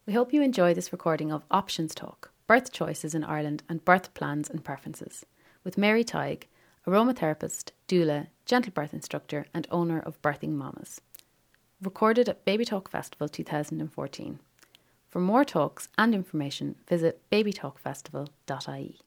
We hope you enjoy this recording of Options Talk, Birth Choices in Ireland and Birth Plans and Preferences, with Mary Tighe, aromatherapist, doula, gentle birth instructor and owner of Birthing Mamas. Recorded at Baby Talk Festival 2014. For more talks and information, visit babytalkfestival.ie.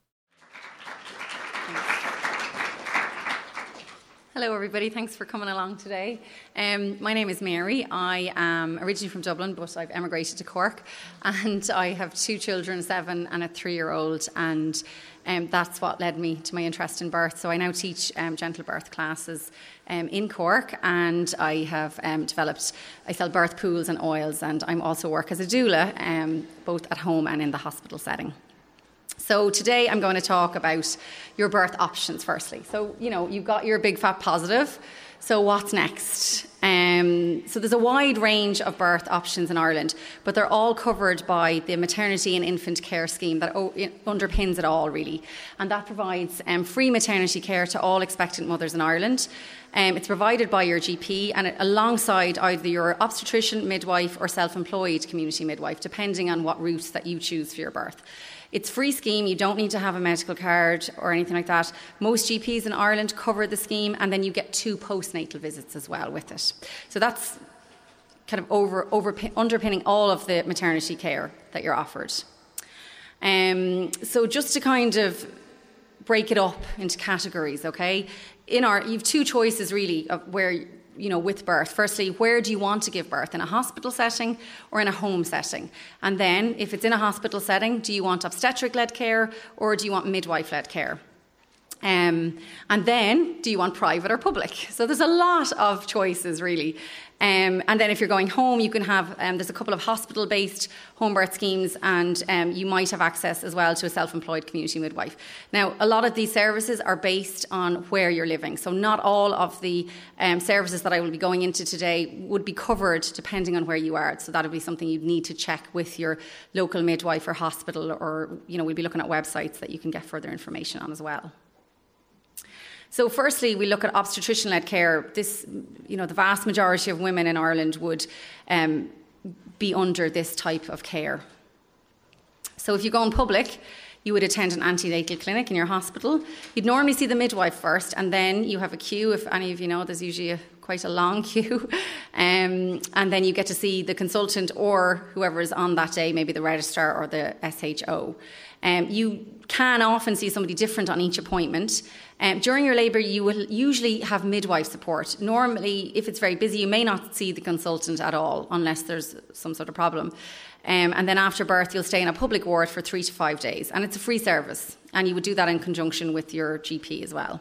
Hello everybody, thanks for coming along today. My name is Mary. I am originally from Dublin, but I've emigrated to Cork, and I have 2 children, 7 and a 3-year-old, and that's what led me to my interest in birth. So I now teach gentle birth classes in Cork, and I have I sell birth pools and oils, and I also work as a doula, both at home and in the hospital setting. So today I'm going to talk about your birth options firstly. So, you've got your big fat positive. So what's next? So there's a wide range of birth options in Ireland, but they're all covered by the Maternity and Infant Care Scheme that underpins it all, really. And that provides free maternity care to all expectant mothers in Ireland. It's provided by your GP and alongside either your obstetrician, midwife or self-employed community midwife, depending on what route that you choose for your birth. It's a free scheme, you don't need to have a medical card or anything like that. Most GPs in Ireland cover the scheme, and then you get 2 postnatal visits as well with it. So that's kind of underpinning all of the maternity care that you're offered. So just to kind of break it up into categories, okay? You've 2 choices really of where, with birth. Firstly, where do you want to give birth? In a hospital setting or in a home setting? And then, if it's in a hospital setting, do you want obstetric-led care or do you want midwife-led care? And then, do you want private or public? So there's a lot of choices, really. And then if you're going home, you can have, there's a couple of hospital-based home birth schemes, and you might have access as well to a self-employed community midwife. Now, a lot of these services are based on where you're living. So not all of the services that I will be going into today would be covered depending on where you are. So that would be something you'd need to check with your local midwife or hospital, or, we'll be looking at websites that you can get further information on as well. So firstly, we look at obstetrician-led care. This, the vast majority of women in Ireland would be under this type of care. So if you go in public, you would attend an antenatal clinic in your hospital. You'd normally see the midwife first, and then you have a queue. If any of you know, there's usually quite a long queue. And then you get to see the consultant or whoever is on that day, maybe the registrar or the SHO. You can often see somebody different on each appointment. During your labour, you will usually have midwife support. Normally, if it's very busy, you may not see the consultant at all, unless there's some sort of problem. And then after birth, you'll stay in a public ward for 3 to 5 days. And it's a free service. And you would do that in conjunction with your GP as well.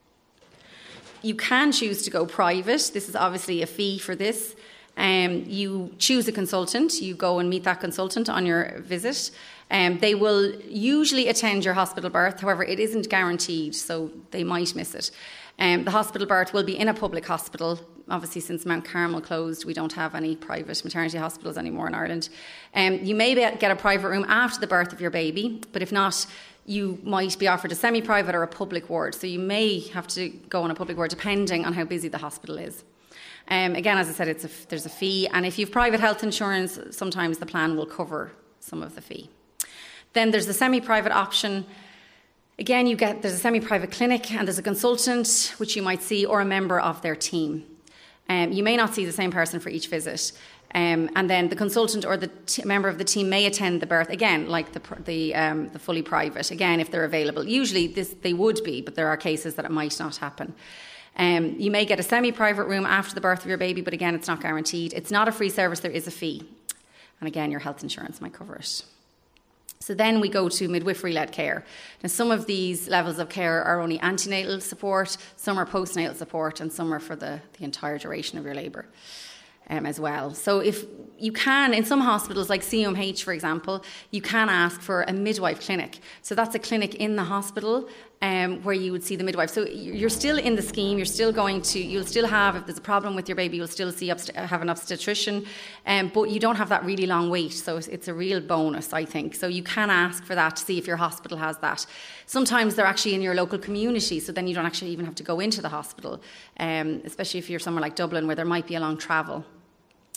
You can choose to go private. This is obviously a fee for this. You choose a consultant. You go and meet that consultant on your visit. They will usually attend your hospital birth. However, it isn't guaranteed, so they might miss it. The hospital birth will be in a public hospital. Obviously, since Mount Carmel closed, we don't have any private maternity hospitals anymore in Ireland. You may get a private room after the birth of your baby, but if not, you might be offered a semi-private or a public ward. So you may have to go on a public ward depending on how busy the hospital is. Again, as I said, there's a fee, and if you've private health insurance, sometimes the plan will cover some of the fee. Then there's the semi-private option. Again, there's a semi-private clinic and there's a consultant, which you might see, or a member of their team. You may not see the same person for each visit. And then the consultant or the member of the team may attend the birth, again, like the fully private, again, if they're available. Usually they would be, but there are cases that it might not happen. You may get a semi-private room after the birth of your baby, but again, it's not guaranteed. It's not a free service, there is a fee. And again, your health insurance might cover it. So then we go to midwifery-led care. Now, some of these levels of care are only antenatal support, some are postnatal support, and some are for the entire duration of your labour as well. So if you can, in some hospitals like CUMH, for example, you can ask for a midwife clinic. So that's a clinic in the hospital where you would see the midwife. So you're still in the scheme, you'll still have, if there's a problem with your baby, you'll still have an obstetrician, but you don't have that really long wait. So it's a real bonus, I think. So you can ask for that to see if your hospital has that. Sometimes they're actually in your local community, so then you don't actually even have to go into the hospital, especially if you're somewhere like Dublin where there might be a long travel.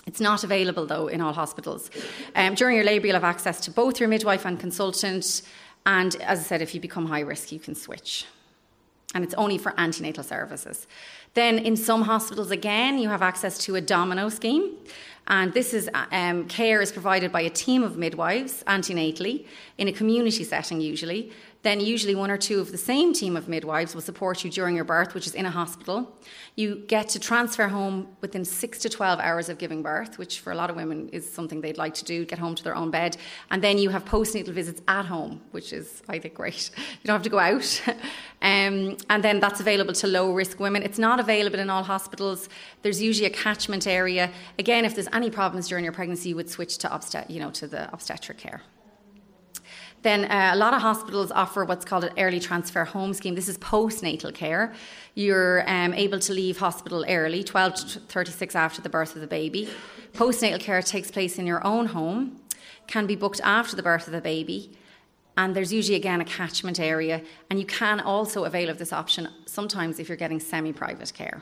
It's not available, though, in all hospitals. During your labour, you'll have access to both your midwife and consultant. And as I said, if you become high risk, you can switch. And it's only for antenatal services. Then in some hospitals, again, you have access to a domino scheme. And this is care is provided by a team of midwives antenatally in a community setting usually. Then usually one or two of the same team of midwives will support you during your birth, which is in a hospital. You get to transfer home within 6 to 12 hours of giving birth, which for a lot of women is something they'd like to do, get home to their own bed. And then you have postnatal visits at home, which is, I think, great. You don't have to go out. And then that's available to low-risk women. It's not available in all hospitals. There's usually a catchment area. Again, if there's any problems during your pregnancy, you would switch to to the obstetric care. Then a lot of hospitals offer what's called an early transfer home scheme. This is postnatal care. You're able to leave hospital early, 12 to 36 after the birth of the baby. Postnatal care takes place in your own home, can be booked after the birth of the baby, and there's usually, again, a catchment area. And you can also avail of this option sometimes if you're getting semi-private care.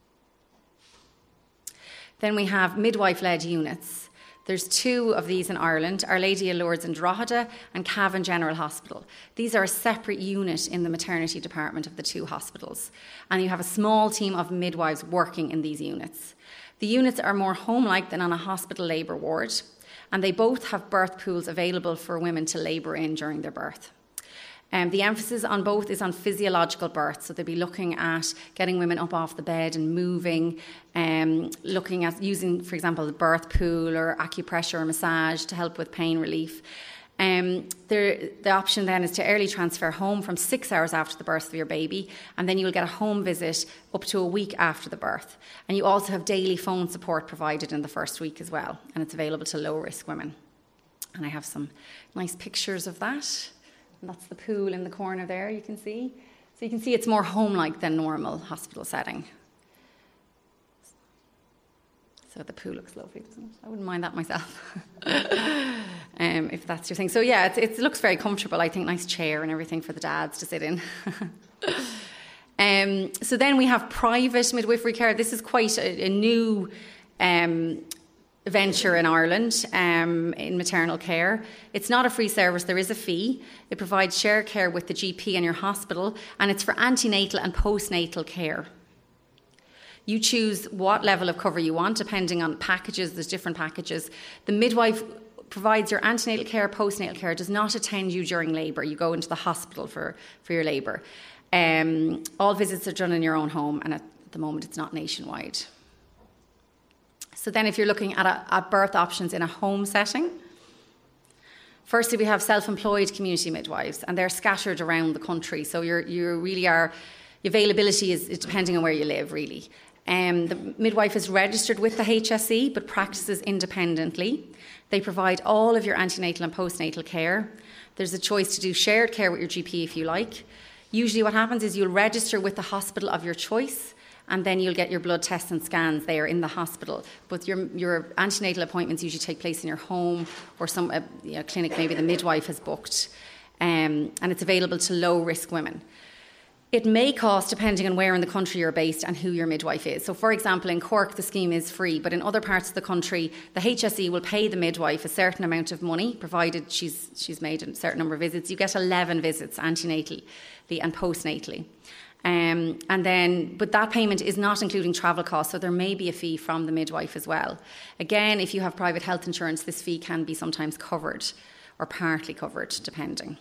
Then we have midwife-led units. There's 2 of these in Ireland, Our Lady of Lourdes in Drogheda and Cavan General Hospital. These are a separate unit in the maternity department of the 2 hospitals. And you have a small team of midwives working in these units. The units are more home-like than on a hospital labour ward, and they both have birth pools available for women to labour in during their birth. The emphasis on both is on physiological birth, so they'll be looking at getting women up off the bed and moving, looking at using, for example, the birth pool or acupressure or massage to help with pain relief. The option then is to early transfer home from 6 hours after the birth of your baby, and then you will get a home visit up to a week after the birth. And you also have daily phone support provided in the first week as well, and it's available to low-risk women. And I have some nice pictures of that. And that's the pool in the corner there, you can see. So you can see it's more home-like than normal hospital setting. So the pool looks lovely, doesn't it? I wouldn't mind that myself, if that's your thing. So yeah, it looks very comfortable. I think nice chair and everything for the dads to sit in. So then we have private midwifery care. This is quite a new venture in Ireland in maternal care. It's not a free service, there is a fee. It provides shared care with the GP in your hospital, and it's for antenatal and postnatal care. You choose what level of cover you want depending on packages. There's different packages. The midwife provides your antenatal care, postnatal care, does not attend you during labour. You go into the hospital for your labour. All visits are done in your own home, and at the moment it's not nationwide. So then if you're looking at birth options in a home setting, firstly we have self-employed community midwives, and they're scattered around the country. So you really are, availability is depending on where you live really. The midwife is registered with the HSE but practices independently. They provide all of your antenatal and postnatal care. There's a choice to do shared care with your GP if you like. Usually what happens is you'll register with the hospital of your choice, and then you'll get your blood tests and scans there in the hospital. But your antenatal appointments usually take place in your home or some clinic maybe the midwife has booked, and it's available to low-risk women. It may cost depending on where in the country you're based and who your midwife is. So, for example, in Cork, the scheme is free, but in other parts of the country, the HSE will pay the midwife a certain amount of money, provided she's made a certain number of visits. You get 11 visits antenatally and postnatally. But that payment is not including travel costs, so there may be a fee from the midwife as well. Again, if you have private health insurance, this fee can be sometimes covered or partly covered, depending.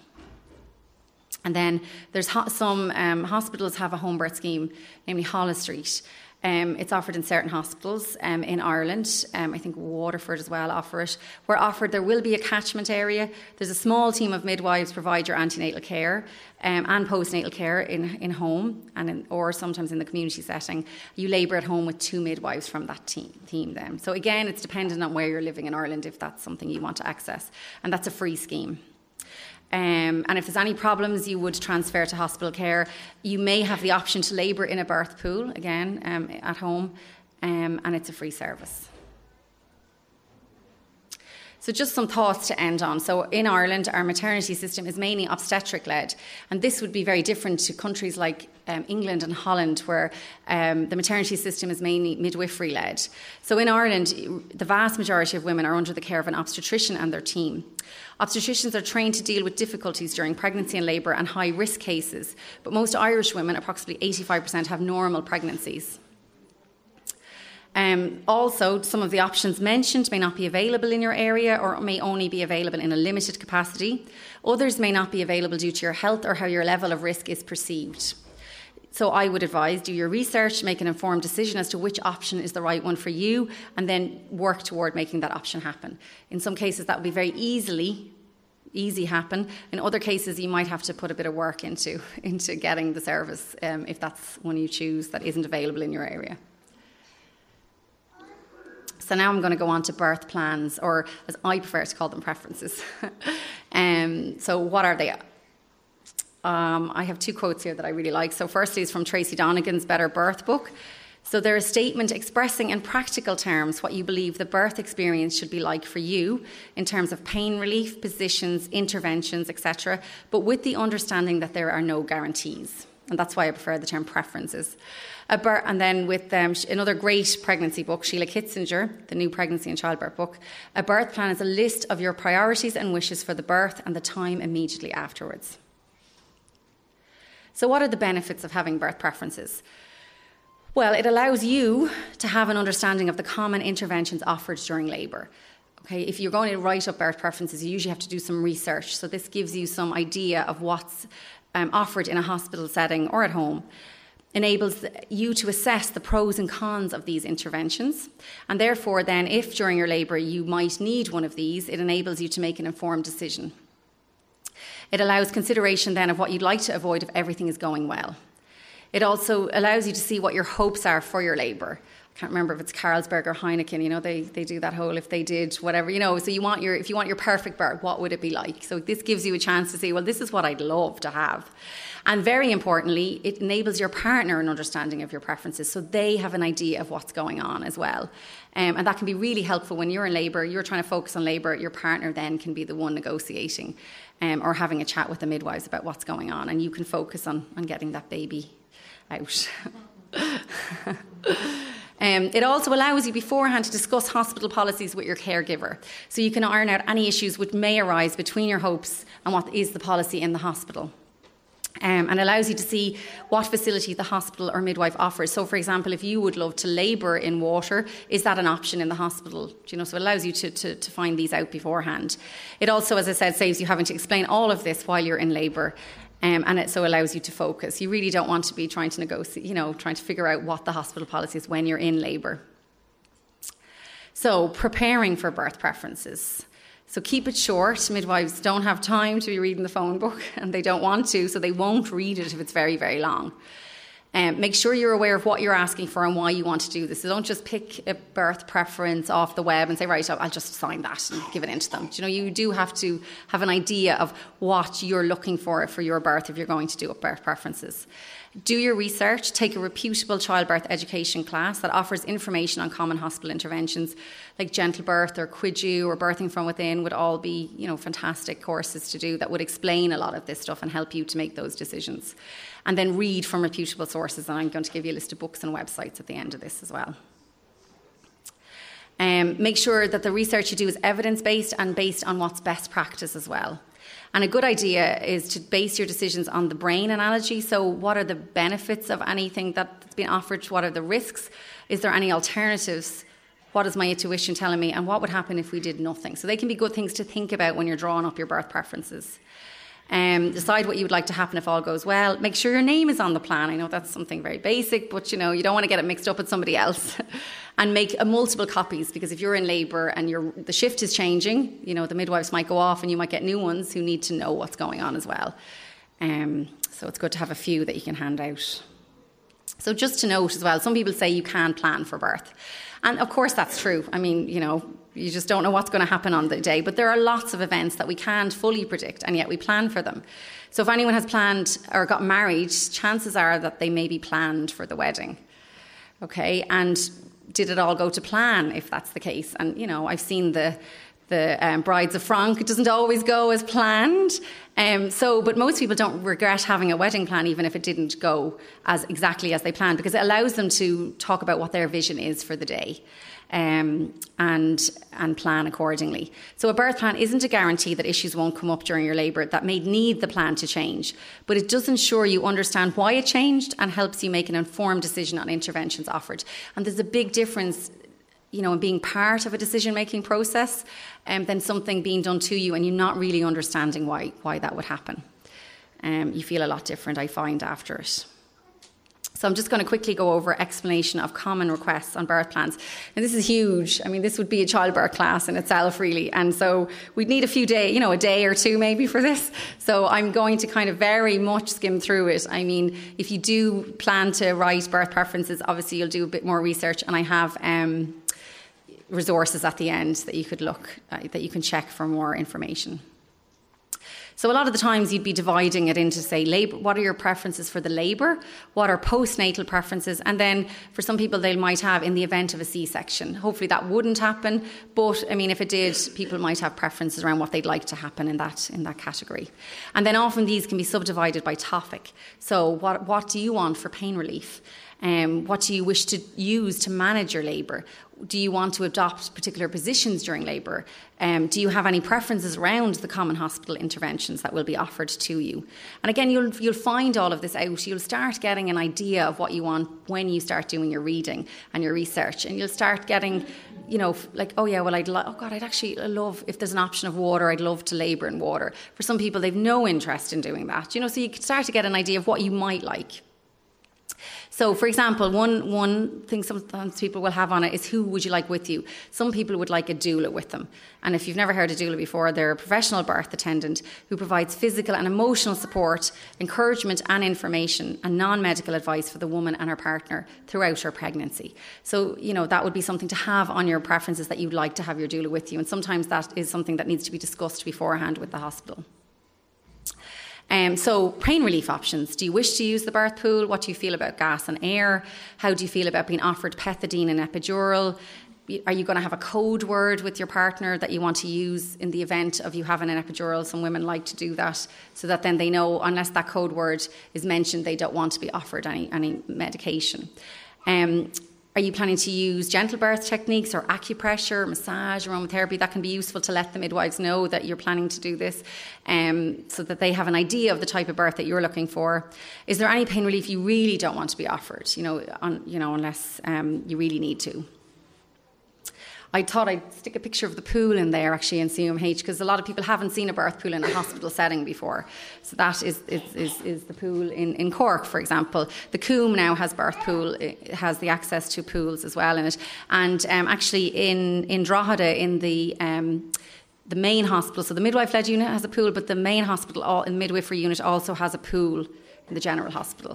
And then there's some hospitals have a home birth scheme, namely Holles Street. It's offered in certain hospitals in Ireland. I think Waterford as well offer it. Where offered, there will be a catchment area. There's a small team of midwives provide your antenatal care and postnatal care in home or sometimes in the community setting. You labour at home with 2 midwives from that team then. So again, it's dependent on where you're living in Ireland if that's something you want to access. And that's a free scheme. And if there's any problems, you would transfer to hospital care. You may have the option to labour in a birth pool, again, at home, and it's a free service. So just some thoughts to end on. So in Ireland, our maternity system is mainly obstetric-led, and this would be very different to countries like England and Holland, where the maternity system is mainly midwifery-led. So in Ireland, the vast majority of women are under the care of an obstetrician and their team. Obstetricians are trained to deal with difficulties during pregnancy and labour and high-risk cases, but most Irish women, approximately 85%, have normal pregnancies. Also, some of the options mentioned may not be available in your area or may only be available in a limited capacity. Others may not be available due to your health or how your level of risk is perceived. So I would advise, do your research, make an informed decision as to which option is the right one for you, and then work toward making that option happen. In some cases, that will be very easy happen. In other cases, you might have to put a bit of work into getting the service if that's one you choose that isn't available in your area. So now I'm going to go on to birth plans, or as I prefer to call them, preferences. So what are they? I have two quotes here that I really like. So firstly is from Tracy Donegan's Better Birth book. So they're a statement expressing in practical terms what you believe the birth experience should be like for you in terms of pain relief, positions, interventions, etc., but with the understanding that there are no guarantees. And that's why I prefer the term preferences. And then with another great pregnancy book, Sheila Kitzinger, the new pregnancy and childbirth book, a birth plan is a list of your priorities and wishes for the birth and the time immediately afterwards. So what are the benefits of having birth preferences? Well, it allows you to have an understanding of the common interventions offered during labour. Okay, if you're going to write up birth preferences, you usually have to do some research. So this gives you some idea of what's offered in a hospital setting or at home. Enables you to assess the pros and cons of these interventions. And therefore, then, if during your labour you might need one of these, it enables you to make an informed decision. It allows consideration then of what you'd like to avoid if everything is going well. It also allows you to see what your hopes are for your labour. I can't remember if it's Carlsberg or Heineken, they do that whole if they did whatever, so if you want your perfect birth, what would it be like? So this gives you a chance to say, well, this is what I'd love to have. And very importantly, it enables your partner an understanding of your preferences, so they have an idea of what's going on as well. And that can be really helpful when you're in labour, you're trying to focus on labour, your partner then can be the one negotiating or having a chat with the midwives about what's going on, and you can focus on getting that baby out. It also allows you beforehand to discuss hospital policies with your caregiver, so you can iron out any issues which may arise between your hopes and what is the policy in the hospital. And allows you to see what facility the hospital or midwife offers. So, for example, if you would love to labour in water, is that an option in the hospital? So it allows you to find these out beforehand. It also, as I said, saves you having to explain all of this while you're in labour. And it so allows you to focus. You really don't want to be trying to negotiate, trying to figure out what the hospital policy is when you're in labour. So, preparing for birth preferences. So keep it short. Midwives don't have time to be reading the phone book, and they don't want to, so they won't read it if it's very, very long. Make sure you're aware of what you're asking for and why you want to do this. So don't just pick a birth preference off the web and say, right, I'll just sign that and give it into them. You do have to have an idea of what you're looking for your birth if you're going to do up birth preferences. Do your research, take a reputable childbirth education class that offers information on common hospital interventions like gentle birth or Quidu or birthing from within would all be, fantastic courses to do that would explain a lot of this stuff and help you to make those decisions. And then read from reputable sources, and I'm going to give you a list of books and websites at the end of this as well. Make sure that the research you do is evidence-based and based on what's best practice as well. And a good idea is to base your decisions on the brain analogy. So what are the benefits of anything that's been offered? What are the risks? Is there any alternatives? What is my intuition telling me? And what would happen if we did nothing? So they can be good things to think about when you're drawing up your birth preferences. Decide what you would like to happen if all goes well. Make sure your name is on the plan. I know that's something very basic, but you don't want to get it mixed up with somebody else. And make multiple copies, because if you're in labour and the shift is changing, the midwives might go off and you might get new ones who need to know what's going on as well. So it's good to have a few that you can hand out. So just to note as well, some people say you can plan for birth. And of course that's true. I mean, you just don't know what's going to happen on the day. But there are lots of events that we can't fully predict, and yet we plan for them. So if anyone has planned or got married, chances are that they may be planned for the wedding. Okay, and did it all go to plan if that's the case? And, I've seen the brides of Franc. It doesn't always go as planned. But most people don't regret having a wedding plan, even if it didn't go as exactly as they planned, because it allows them to talk about what their vision is for the day. And plan accordingly. So a birth plan isn't a guarantee that issues won't come up during your labour that may need the plan to change, but it does ensure you understand why it changed and helps you make an informed decision on interventions offered. And there's a big difference, in being part of a decision-making process than something being done to you and you not really understanding why that would happen. You feel a lot different, I find, after it. So I'm just going to quickly go over explanation of common requests on birth plans. And this is huge. I mean, this would be a childbirth class in itself, really. And so we'd need a few days, a day or two maybe for this. So I'm going to kind of very much skim through it. I mean, if you do plan to write birth preferences, obviously you'll do a bit more research. And I have resources at the end that you could that you can check for more information. So a lot of the times you'd be dividing it into, say, labour. What are your preferences for the labour? What are postnatal preferences? And then for some people, they might have in the event of a C-section. Hopefully that wouldn't happen. But, I mean, if it did, people might have preferences around what they'd like to happen in that category. And then often these can be subdivided by topic. So what do you want for pain relief? What do you wish to use to manage your labour? Do you want to adopt particular positions during labour? Do you have any preferences around the common hospital interventions that will be offered to you? And again, you'll find all of this out. You'll start getting an idea of what you want when you start doing your reading and your research. And you'll start getting, like, oh yeah, well, I'd actually love, if there's an option of water, I'd love to labour in water. For some people, they've no interest in doing that. So you can start to get an idea of what you might like. So, for example, one thing sometimes people will have on it is who would you like with you? Some people would like a doula with them. And if you've never heard of doula before, they're a professional birth attendant who provides physical and emotional support, encouragement and information and non-medical advice for the woman and her partner throughout her pregnancy. So, that would be something to have on your preferences, that you'd like to have your doula with you. And sometimes that is something that needs to be discussed beforehand with the hospital. So pain relief options. Do you wish to use the birth pool? What do you feel about gas and air? How do you feel about being offered pethidine and epidural? Are you going to have a code word with your partner that you want to use in the event of you having an epidural? Some women like to do that so that then they know, unless that code word is mentioned, they don't want to be offered any medication. Are you planning to use gentle birth techniques or acupressure, massage, aromatherapy? That can be useful to let the midwives know that you're planning to do this, so that they have an idea of the type of birth that you're looking for. Is there any pain relief you really don't want to be offered, unless you really need to? I thought I'd stick a picture of the pool in there actually in CUMH, because a lot of people haven't seen a birth pool in a hospital setting before. So that is the pool in Cork, for example. The Coombe now has birth pool. It has the access to pools as well in it. And actually in Drogheda, in the main hospital, so the midwife-led unit has a pool, but the main hospital, in the midwifery unit, also has a pool in the general hospital.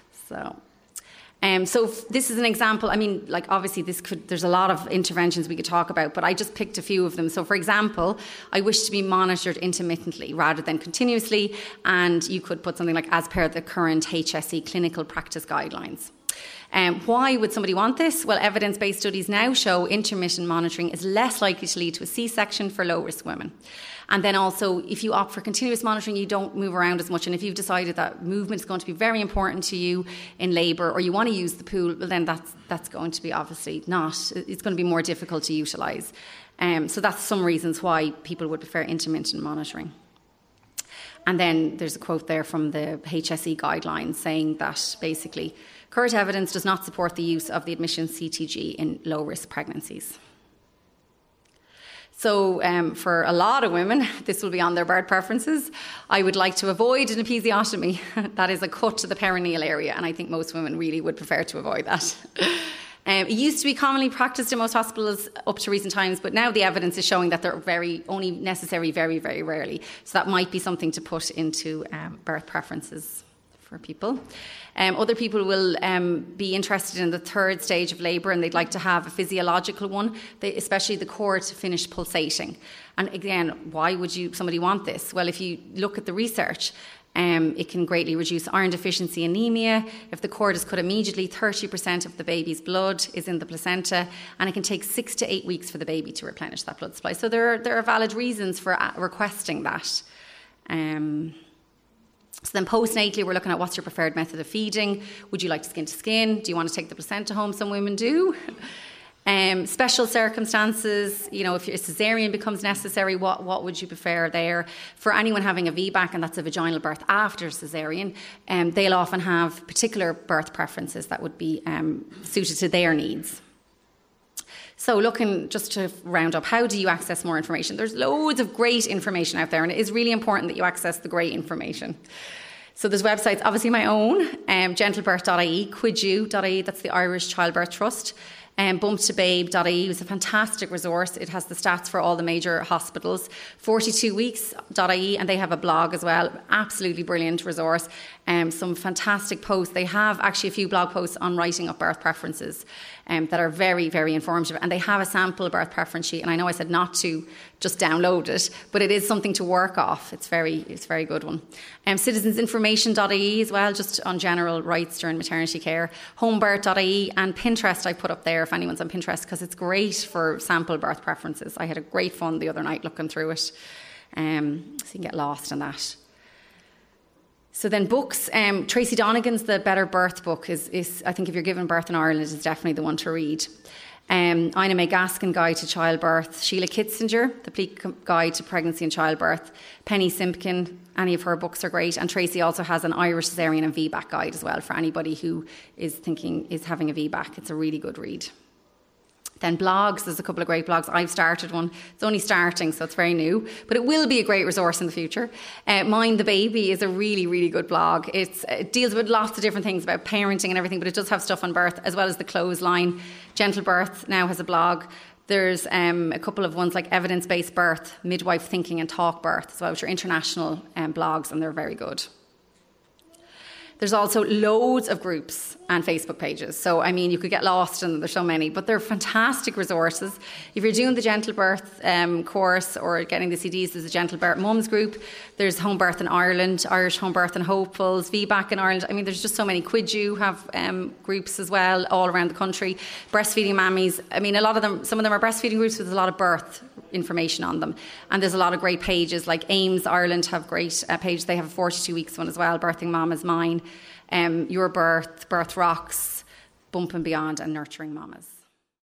So this is an example. I mean, like, obviously there's a lot of interventions we could talk about, but I just picked a few of them. So for example, I wish to be monitored intermittently rather than continuously, and you could put something like as per the current HSE clinical practice guidelines. Why would somebody want this? Well, evidence-based studies now show intermittent monitoring is less likely to lead to a C-section for low-risk women. And then also, if you opt for continuous monitoring, you don't move around as much. And if you've decided that movement is going to be very important to you in labour, or you want to use the pool, well, then that's going to be obviously not. It's going to be more difficult to utilise. So that's some reasons why people would prefer intermittent monitoring. And then there's a quote there from the HSE guidelines saying that basically current evidence does not support the use of the admission CTG in low-risk pregnancies. So for a lot of women, this will be on their birth preferences. I would like to avoid an episiotomy. That is a cut to the perineal area, and I think most women really would prefer to avoid that. It used to be commonly practiced in most hospitals up to recent times, but now the evidence is showing that they're only necessary very, very rarely. So that might be something to put into birth preferences for people. Other people will be interested in the third stage of labour, and they'd like to have a physiological one, especially the cord to finish pulsating. And again, why would somebody want this? Well, if you look at the research, It can greatly reduce iron deficiency anemia. If the cord is cut immediately, 30% of the baby's blood is in the placenta, and it can take 6 to 8 weeks for the baby to replenish that blood supply. So there are valid reasons for requesting that. So then postnatally, we're looking at what's your preferred method of feeding. Would you like skin to skin? Do you want to take the placenta home? Some women do. Special circumstances, if a cesarean becomes necessary, what would you prefer there? For anyone having a VBAC, and that's a vaginal birth after cesarean, they'll often have particular birth preferences that would be suited to their needs. So looking, just to round up, how do you access more information? There's loads of great information out there, and it is really important that you access the great information. So there's websites, obviously my own, gentlebirth.ie, quidu.ie, that's the Irish Childbirth Trust. Bumptobabe.ie is a fantastic resource. It has the stats for all the major hospitals. 42weeks.ie, and they have a blog as well. Absolutely brilliant resource. Some fantastic posts. They have actually a few blog posts on writing up birth preferences that are very, very informative. And they have a sample birth preference sheet. And I know I said not to just download it, but it is something to work off. It's a very good one. Citizensinformation.ie as well, just on general rights during maternity care. Homebirth.ie and Pinterest I put up there if anyone's on Pinterest, because it's great for sample birth preferences. I had a great fun the other night looking through it. So you can get lost in that. So then books, Tracy Donegan's The Better Birth book is I think if you're giving birth in Ireland, is definitely the one to read. Ina May Gaskin, Guide to Childbirth. Sheila Kitzinger, The Complete Guide to Pregnancy and Childbirth. Penny Simpkin, any of her books are great. And Tracy also has an Irish Caesarean and VBAC guide as well for anybody who is having a VBAC. It's a really good read. Then blogs, there's a couple of great blogs. I've started one. It's only starting, so it's very new. But it will be a great resource in the future. Mind the Baby is a really, really good blog. It deals with lots of different things about parenting and everything, but it does have stuff on birth, as well as the Clothesline. Gentle Birth now has a blog. There's a couple of ones like Evidence-Based Birth, Midwife Thinking and Talk Birth as well, which are international blogs, and they're very good. There's also loads of groups and Facebook pages. So, I mean, you could get lost and there's so many, but they're fantastic resources. If you're doing the Gentle Birth course or getting the CDs, there's a Gentle Birth Mums group. There's Home Birth in Ireland, Irish Home Birth and Hopefuls, VBAC in Ireland. I mean, there's just so many. Quidu have groups as well all around the country. Breastfeeding Mammies. I mean, some of them are breastfeeding groups with a lot of birth information on them. And there's a lot of great pages, like AIMS Ireland have great pages. They have a 42 weeks one as well, Birthing Mom is Mine. Your Birth, Birth Rocks, Bump and Beyond, and Nurturing Mamas.